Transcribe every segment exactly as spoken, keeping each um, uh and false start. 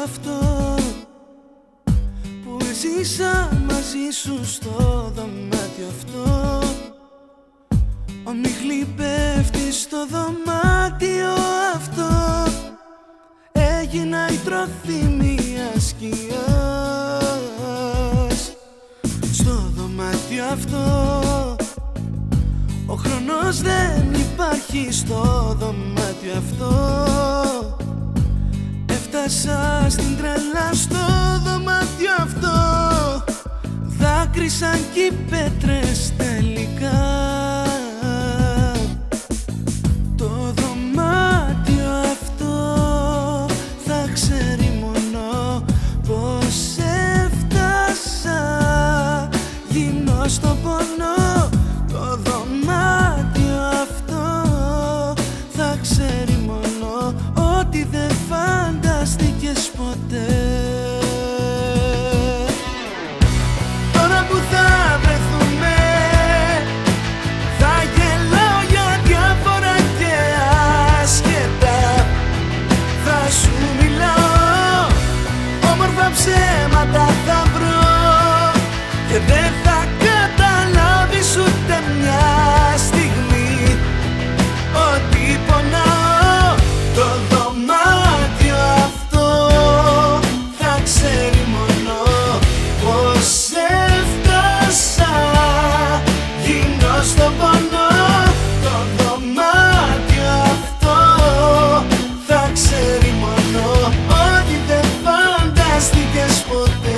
αυτό που ζήσα μαζί σου στο δωμάτιο αυτό. Ομίχλη πέφτει στο δωμάτιο αυτό. Έγινα η τροφή μιας σκιάς στο δωμάτιο αυτό. Ο χρόνος δεν υπάρχει στο δωμάτιο αυτό. Έφτασα στην τρέλα στο δωμάτιο αυτό. Δάκρυσαν κι οι πέτρες τελικά. Το δωμάτιο αυτό θα ξέρει μόνο πως έφτασα. Γίνω στο πόνο. Το δωμάτιο αυτό θα ξέρει μόνο ότι δεν φανταστήκες ποτέ. Τώρα που θα βρεθούμε θα γελάω για διάφορα και άσχετα. Θα σου μιλάω, όμορφα ψέματα θα βρω και δεν θα καταλάβεις ούτε μια στιγμή ότι πονάω. Το δωμάτιο αυτό θα ξέρει μόνο πως έφτασα. Γίνω στο πόνο. Το δωμάτιο αυτό θα ξέρει μόνο ότι δεν φανταστήκες ποτέ.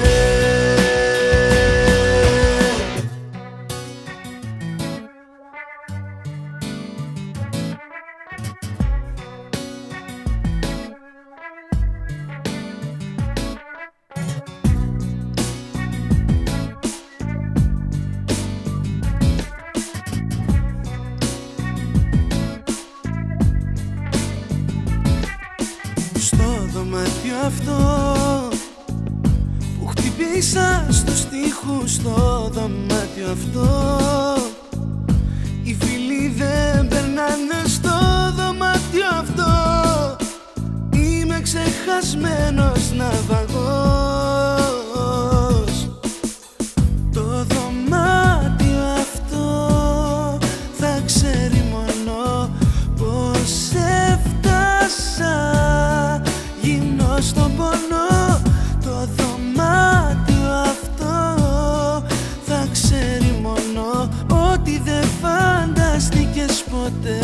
Στο δωμάτιο αυτό που χτυπήσα στους τοίχους, στο δωμάτιο αυτό οι φίλοι δεν περνάνε στο δωμάτιο αυτό. Είμαι ξεχασμένος ναυαγός. Το δωμάτιο αυτό θα ξέρει μόνο πως έφτασα. Γίνω στον πόνο. Το δωμάτιο αυτό θα ξέρει μόνο ότι δεν φανταστήκες ποτέ.